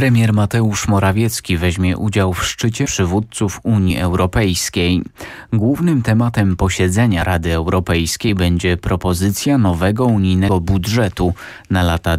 Premier Mateusz Morawiecki weźmie udział w szczycie przywódców Unii Europejskiej. Głównym tematem posiedzenia Rady Europejskiej będzie propozycja nowego unijnego budżetu na lata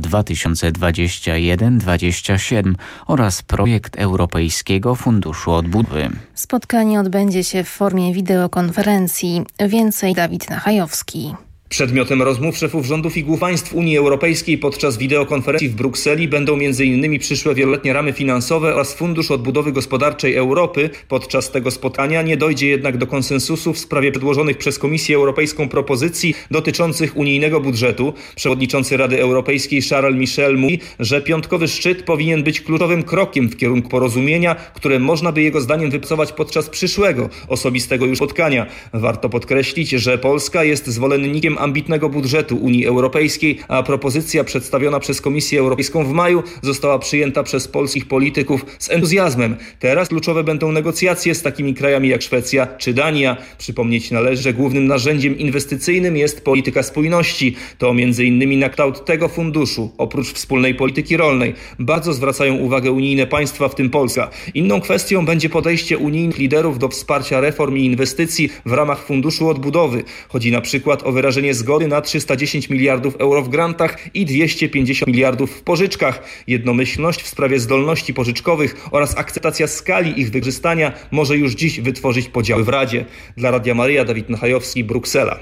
2021-2027 oraz projekt Europejskiego Funduszu Odbudowy. Spotkanie odbędzie się w formie wideokonferencji. Więcej Dawid Nachajowski. Przedmiotem rozmów szefów rządów i głów państw Unii Europejskiej podczas wideokonferencji w Brukseli będą m.in. przyszłe wieloletnie ramy finansowe oraz Fundusz Odbudowy Gospodarczej Europy. Podczas tego spotkania nie dojdzie jednak do konsensusu w sprawie przedłożonych przez Komisję Europejską propozycji dotyczących unijnego budżetu. Przewodniczący Rady Europejskiej Charles Michel mówi, że piątkowy szczyt powinien być kluczowym krokiem w kierunku porozumienia, które można by jego zdaniem wypracować podczas przyszłego, osobistego już spotkania. Warto podkreślić, że Polska jest zwolennikiem ambitnego budżetu Unii Europejskiej, a propozycja przedstawiona przez Komisję Europejską w maju została przyjęta przez polskich polityków z entuzjazmem. Teraz kluczowe będą negocjacje z takimi krajami jak Szwecja czy Dania. Przypomnieć należy, że głównym narzędziem inwestycyjnym jest polityka spójności. To m.in. na kształt tego funduszu, oprócz wspólnej polityki rolnej, bardzo zwracają uwagę unijne państwa, w tym Polska. Inną kwestią będzie podejście unijnych liderów do wsparcia reform i inwestycji w ramach Funduszu Odbudowy. Chodzi na przykład o wyrażenie zgody na 310 miliardów euro w grantach i 250 miliardów w pożyczkach. Jednomyślność w sprawie zdolności pożyczkowych oraz akceptacja skali ich wykorzystania może już dziś wytworzyć podziały w Radzie. Dla Radia Maryja, Dawid Nachajowski, Bruksela.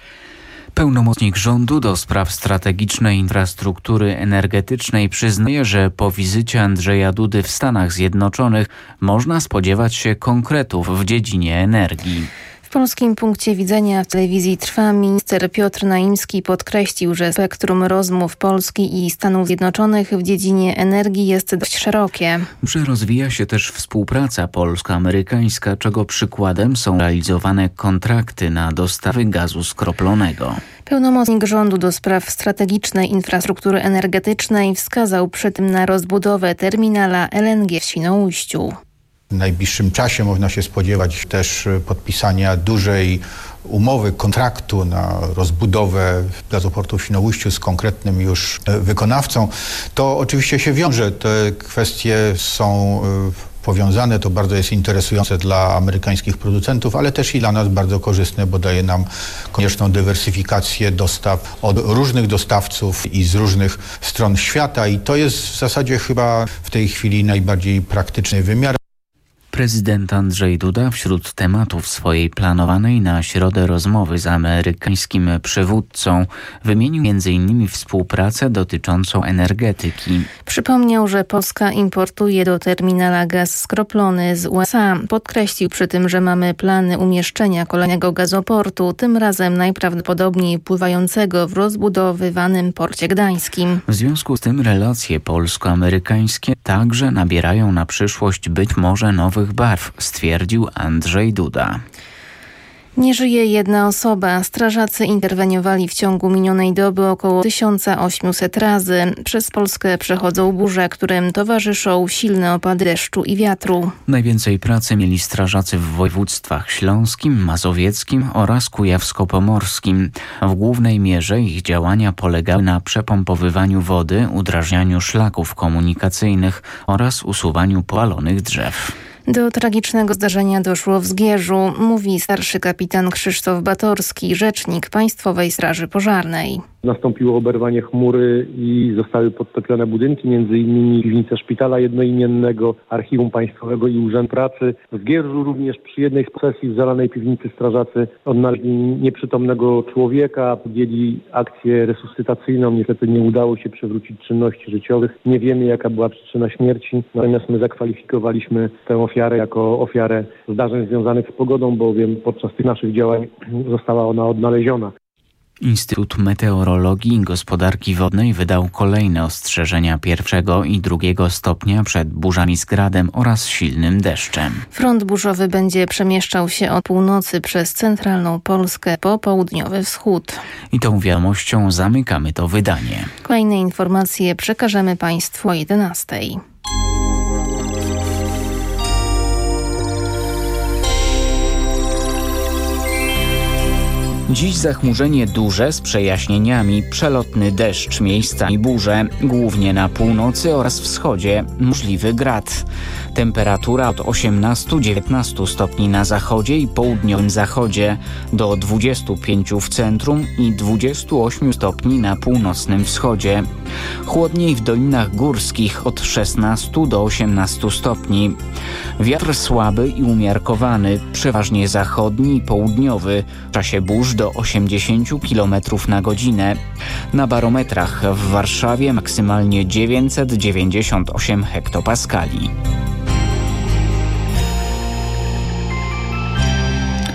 Pełnomocnik rządu do spraw strategicznej infrastruktury energetycznej przyznaje, że po wizycie Andrzeja Dudy w Stanach Zjednoczonych można spodziewać się konkretów w dziedzinie energii. W polskim punkcie widzenia w telewizji Trwa minister Piotr Naimski podkreślił, że spektrum rozmów Polski i Stanów Zjednoczonych w dziedzinie energii jest dość szerokie. Że rozwija się też współpraca polsko-amerykańska, czego przykładem są realizowane kontrakty na dostawy gazu skroplonego. Pełnomocnik rządu do spraw strategicznej infrastruktury energetycznej wskazał przy tym na rozbudowę terminala LNG w Świnoujściu. W najbliższym czasie można się spodziewać też podpisania dużej umowy, kontraktu na rozbudowę gazoportu w Świnoujściu z konkretnym już wykonawcą. To oczywiście się wiąże. Te kwestie są powiązane. To bardzo jest interesujące dla amerykańskich producentów, ale też i dla nas bardzo korzystne, bo daje nam konieczną dywersyfikację dostaw od różnych dostawców i z różnych stron świata. I to jest w zasadzie chyba w tej chwili najbardziej praktyczny wymiar. Prezydent Andrzej Duda wśród tematów swojej planowanej na środę rozmowy z amerykańskim przywódcą wymienił m.in. współpracę dotyczącą energetyki. Przypomniał, że Polska importuje do terminala gaz skroplony z USA. Podkreślił przy tym, że mamy plany umieszczenia kolejnego gazoportu, tym razem najprawdopodobniej pływającego w rozbudowywanym porcie gdańskim. W związku z tym relacje polsko-amerykańskie także nabierają na przyszłość być może nowych barw, stwierdził Andrzej Duda. Nie żyje jedna osoba. Strażacy interweniowali w ciągu minionej doby około 1800 razy. Przez Polskę przechodzą burze, którym towarzyszą silne opady deszczu i wiatru. Najwięcej pracy mieli strażacy w województwach śląskim, mazowieckim oraz kujawsko-pomorskim. W głównej mierze ich działania polegały na przepompowywaniu wody, udrażnianiu szlaków komunikacyjnych oraz usuwaniu powalonych drzew. Do tragicznego zdarzenia doszło w Zgierzu, mówi starszy kapitan Krzysztof Batorski, rzecznik Państwowej Straży Pożarnej. Nastąpiło oberwanie chmury i zostały podtopione budynki, m.in. piwnica szpitala jednoimiennego, archiwum państwowego i urząd pracy. W Zgierzu również przy jednej z posesji w zalanej piwnicy strażacy odnaleźli nieprzytomnego człowieka, podjęli akcję resuscytacyjną. Niestety nie udało się przywrócić czynności życiowych. Nie wiemy, jaka była przyczyna śmierci, natomiast my zakwalifikowaliśmy tę ofiarę jako ofiarę zdarzeń związanych z pogodą, bowiem podczas tych naszych działań została ona odnaleziona. Instytut Meteorologii i Gospodarki Wodnej wydał kolejne ostrzeżenia 1. i 2. stopnia przed burzami z gradem oraz silnym deszczem. Front burzowy będzie przemieszczał się od północy przez centralną Polskę po południowy wschód. I tą wiadomością zamykamy to wydanie. Kolejne informacje przekażemy Państwu o 11:00. Dziś zachmurzenie duże z przejaśnieniami, przelotny deszcz, miejscami burze, głównie na północy oraz wschodzie, możliwy grad. Temperatura od 18-19 stopni na zachodzie i południowym zachodzie, do 25 w centrum i 28 stopni na północnym wschodzie. Chłodniej w dolinach górskich od 16 do 18 stopni. Wiatr słaby i umiarkowany, przeważnie zachodni i południowy, w czasie burz do 80 km na godzinę. Na barometrach w Warszawie maksymalnie 998 hektopaskali.